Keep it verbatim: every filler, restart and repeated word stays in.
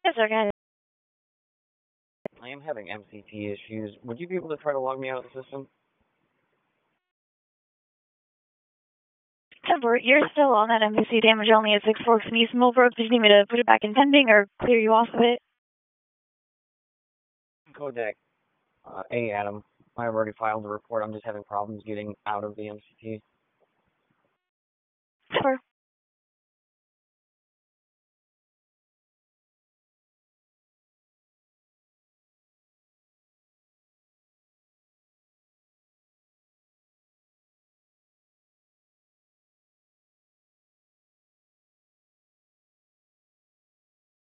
Yes, sir, go ahead. I am having M C P issues. Would you be able to try to log me out of the system? Temper, you're still on that M V C damage only at six Forks and East Millbrook. Did you need me to put it back in pending or clear you off of it? Kodak, uh, A. Adam. I've already filed the report. I'm just having problems getting out of the M C P. Temper,